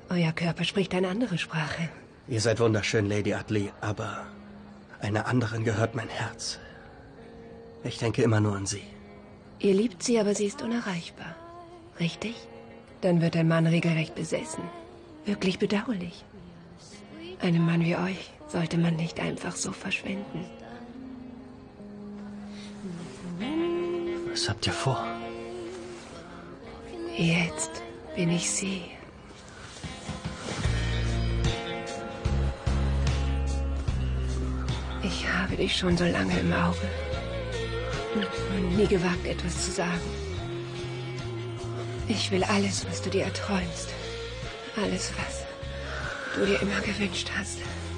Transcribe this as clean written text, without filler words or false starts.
Euer Körper spricht eine andere Sprache. Ihr seid wunderschön, Lady Audley, aber einer anderen gehört mein Herz. Ich denke immer nur an sie. Ihr liebt sie, aber sie ist unerreichbar. Richtig? Dann wird ein Mann regelrecht besessen. Wirklich bedauerlich. Einem Mann wie euch sollte man nicht einfach so verschwenden. Was habt ihr vor? Jetzt bin ich sie. Ich habe dich schon so lange im Auge. Und nie gewagt, etwas zu sagen. Ich will alles, was du dir erträumst. Alles, was du dir immer gewünscht hast.